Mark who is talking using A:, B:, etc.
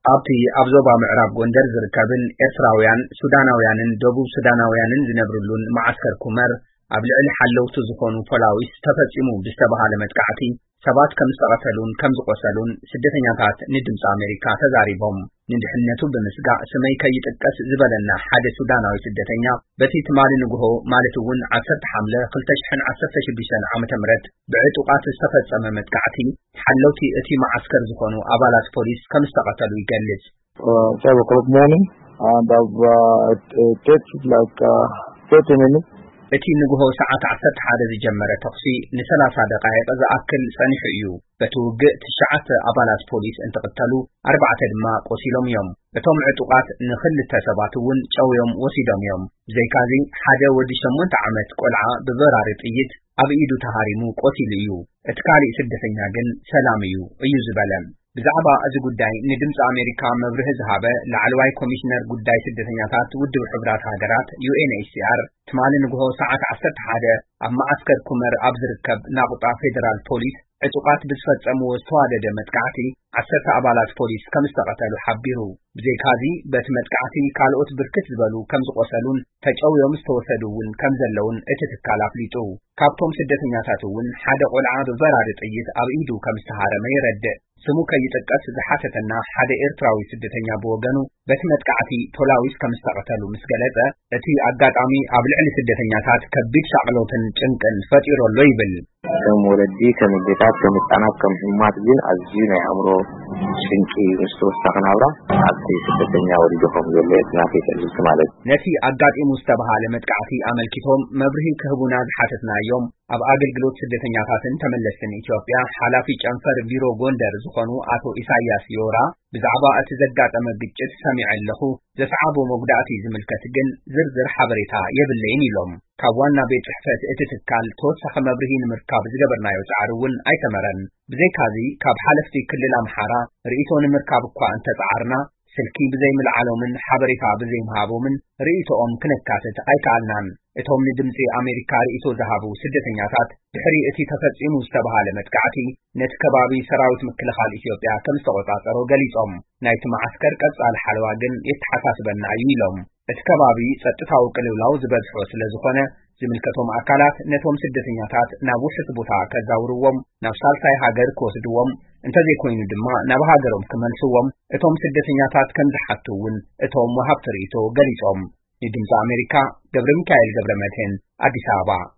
A: ኣብቲ ኣብ ዞባ ምዕራብ ጎንደር ዝርከብን ኤርትራውያን ሱዳናውያንን ደቡብ ሱዳናውያንን ዝነብሩሉን ማዓስከር ኩመር ኣብ ልዕሊ ሓለውቲ ዝኾኑ ፖላዊስ ተፈጺሙ ብዝተባሃለ መጥቃዕቲ ሰባት ከም ዝተቐተሉን ከም ዝቆሰሉን ስደተኛታት ንድምፂ ኣሜሪካ ተዛሪቦም ንድሕነቱ ብምስጋእ ስመይ ከይጥቀስ ዝበለና ሓደ ሱዳናዊ ስደተኛ በቲ ትማሊ ንግሆ ማለት እውን 10 ሓምለ 2016 ዓመተ ምህረት ብዕጡቃት ዝተፈጸመ መጥቃዕቲ ሓለውቲ እቲ ማዓስከር ዝኾኑ ኣባላት ፖሊስ ከም ዝተቐተሉ ይገልጽ።
B: 7 o'clock morning and it takes like 30 minutes.
A: እቲ ንግሆ ሰዓት 11 ዝጀመረ ተኽሲ ን30 ደቂቃ ዝኣክል ጸኒሑ እዩ። በቲ ውግእ 9 ኣባላት ፖሊስ እንትቕተሉ 4 ድማ ቆሲሎም እዮም። እቶም ዕጡቃት ንኽልተ ሰባት እውን ጨውዮም ወሲዶም እዮም። ብዘይካዚ ሓደ ወዲ 8 ዓመት ቆልዓ ብበራሪ ጥይት ኣብ ኢዱ ተሃሪሙ ቆሲሉ እዩ። እቲ ካልእ ስደተኛ ግን ሰላም እዩ ዝበለ። ብዛዕባ እዚ ጉዳይ ንድምፂ ኣሜሪካ መብርሂ ዝሃበ ላዕለዋይ ኮሚሽነር ጉዳይ ስደተኛታት ውድብ ሕብራት ሃገራት UNHCR ትማሊ ንግሆ ሰዓት 11 ኣብ ማዓስከር ኩመር ኣብ ዝርከብ ናቁጣ ፌደራል ፖሊስ ዕጡቃት ብዝፈጸምዎ ዝተዋደደ መጥቃዕቲ 10 ኣባላት ፖሊስ ከም ዝተቐተሉ ሓቢሩ። ብዘይካዚ በቲ መጥቃዕቲ ካልኦት ብርክት ዝበሉ ከም ዝቆሰሉን ተጨውዮም ዝተወሰዱ እውን ከም ዘለውን እቲ ትካል ኣፍሊጡ። ካብቶም ስደተኛታት እውን ሓደ ቆልዓ ብበራሪ ጥይት ኣብ ኢዱ ከም ዝተሃረመ ይረድእ። ስሙ ከይጥቀስ ዝሓተተና ሓደ ኤርትራዊ ስደተኛ ብወገኑ በቲ መጥቃዕቲ ፖላዊስ ከም ዝተቐተሉ ምስ ገለጸ እቲ ኣጋጣሚ ኣብ ልዕሊ ስደተኛታት ከቢድ ሳዕሎትን ጭንቅን ፈጢሮሎ ይብል።
B: ከም ወለዲ ከም ቤታት ከም ህፃናት ከም ህሙማት ግን ኣዝዩ ናይ ኣእምሮ ጭንቂ ምስተወሰኸ ናብራ ኣብቲ ስደተኛ ወዲዶም ዘሎ ናፈይተልክ ማለት
A: ነቲ ኣጋጢሙ ዝተባሃለ መጥቃዕቲ ኣመልኪቶም መብርሂ ክህቡና ዝሓተትናዮም ኣብ ኣገልግሎት ስደተኛታትን ተመለስትን ኢትዮጵያ ሓላፊ ጨንፈር ቢሮ ጎንደር ዝኾኑ ኣቶ ኢሳያስ ዮራ ብዛዕባ እቲ ዘጋጠመ ግጭት ሰሚዐ ኣለኹ ዘሰዓቦ መጉዳእቲ ዝምልከት ግን ዝርዝር ሓበሬታ የብለይን ኢሎም። ካብ ዋና ቤት ጽሕፈት እቲ ትካል ተወሳኺ መብርሂ ንምርካብ ዝገበርናዮ ጻዕሪ እውን ኣይተመረን። ብዘይካዚ ካብ ሓለፍቲ ክልል ኣምሓራ ርእይቶ ንምርካብ እኳ እንተጻዓርና ስልኪ ብዘይምልዓሎምን ሓበሬታ ብዘይምሃቦምን ርእይቶኦም ክነካትት ኣይከኣልናን። እቶም ንድምፂ ኣሜሪካ ርእይቶ ዝሃቡ ስደተኛታት ድሕሪ እቲ ተፈጺሙ ዝተባሃለ መጥቃዕቲ ነቲ ከባቢ ሰራዊት ምክልኻል ኢትዮጵያ ከም ዝተቆጻጸሮ ገሊጾም ናይቲ ማዓስከር ቀጻሊ ሓለዋ ግን የተሓሳስበና እዩ ኢሎም። እቲ ከባቢ ጸጥታዊ ቅልውላው ዝበዝሖ ስለ ዝኾነ ዝምልከቶም ኣካላት ነቶም ስደተኛታት ናብ ውሕስ ቦታ ከዛውርዎም ናብ ሳልሳይ ሃገር ክወስድዎም እንተዘይኮይኑ ድማ ናብ ሃገሮም ክመልስዎም እቶም ስደተኛታት ከም ዝሓቱ እውን እቶም ወሃብቲ ርእይቶ ገሊጾም። ንድምፂ ኣሜሪካ ገብረ ሚካኤል ገብረ መድህን ኣዲስ ኣበባ